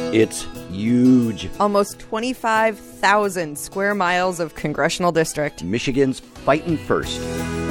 It's huge. Almost 25,000 square miles of congressional district. Michigan's fighting first.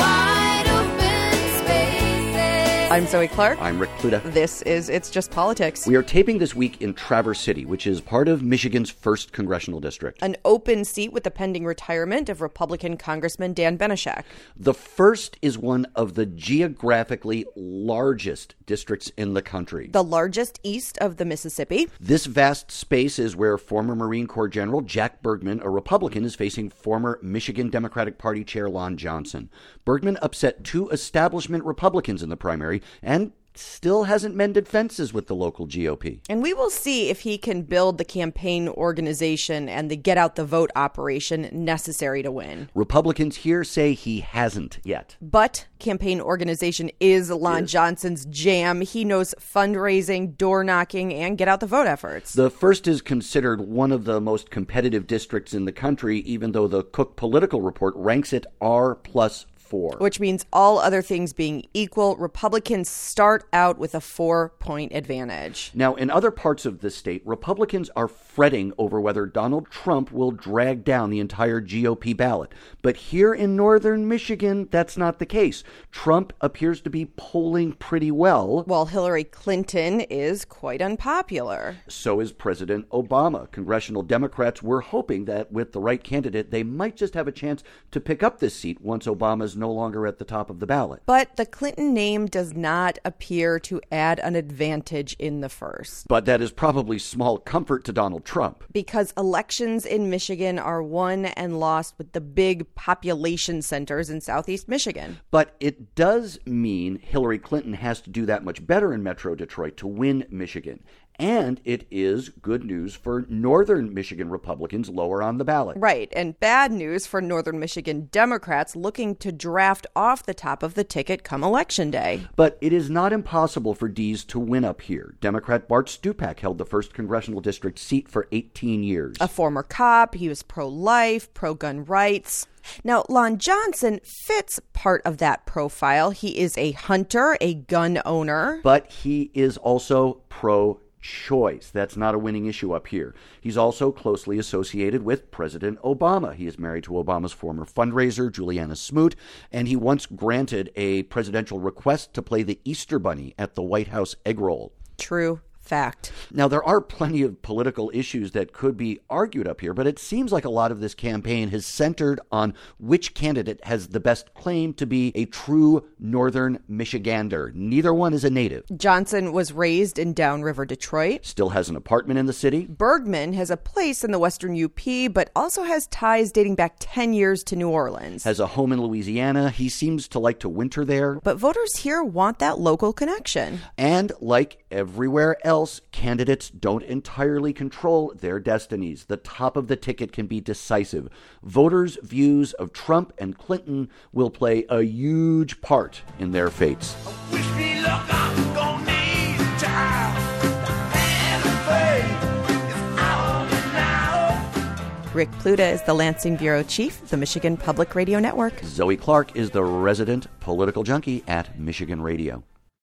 I'm Zoe Clark. I'm Rick Pluta. This is It's Just Politics. We are taping this week in Traverse City, which is part of Michigan's 1st Congressional District. An open seat with the pending retirement of Republican Congressman Dan Benishak. The 1st is one of the geographically largest districts in the country. The largest east of the Mississippi. This vast space is where former Marine Corps General Jack Bergman, a Republican, is facing former Michigan Democratic Party Chair Lon Johnson. Bergman upset 2 establishment Republicans in the primary and still hasn't mended fences with the local GOP. And we will see if he can build the campaign organization and the get-out-the-vote operation necessary to win. Republicans here say he hasn't yet. But campaign organization is Lon Johnson's jam. He knows fundraising, door-knocking, and get-out-the-vote efforts. The 1st is considered one of the most competitive districts in the country, even though the Cook Political Report ranks it R+4. Which means all other things being equal, Republicans start out with a 4-point advantage. Now, in other parts of the state, Republicans are fretting over whether Donald Trump will drag down the entire GOP ballot. But here in northern Michigan, that's not the case. Trump appears to be polling pretty well. While Hillary Clinton is quite unpopular. So is President Obama. Congressional Democrats were hoping that with the right candidate, they might just have a chance to pick up this seat once Obama's no longer at the top of the ballot. But the Clinton name does not appear to add an advantage in the 1st. But that is probably small comfort to Donald Trump. Because elections in Michigan are won and lost with the big population centers in southeast Michigan. But it does mean Hillary Clinton has to do that much better in Metro Detroit to win Michigan. And it is good news for northern Michigan Republicans lower on the ballot. Right, and bad news for northern Michigan Democrats looking to draft off the top of the ticket come Election Day. But it is not impossible for Dees to win up here. Democrat Bart Stupak held the 1st Congressional District seat for 18 years. A former cop, he was pro-life, pro-gun rights. Now, Lon Johnson fits part of that profile. He is a hunter, a gun owner. But he is also pro-choice. That's not a winning issue up here. He's also closely associated with President Obama. He is married to Obama's former fundraiser, Juliana Smoot, and he once granted a presidential request to play the Easter Bunny at the White House egg roll. True fact. Now, there are plenty of political issues that could be argued up here, but it seems like a lot of this campaign has centered on which candidate has the best claim to be a true northern Michigander. Neither one is a native. Johnson was raised in downriver Detroit. Still has an apartment in the city. Bergman has a place in the western UP, but also has ties dating back 10 years to New Orleans. Has a home in Louisiana. He seems to like to winter there. But voters here want that local connection. And like everywhere else, candidates don't entirely control their destinies. The top of the ticket can be decisive. Voters' views of Trump and Clinton will play a huge part in their fates. Wish me luck, I'm gonna need a child. The hand of faith is out and out. Rick Pluta is the Lansing Bureau Chief of the Michigan Public Radio Network. Zoe Clark is the resident political junkie at Michigan Radio.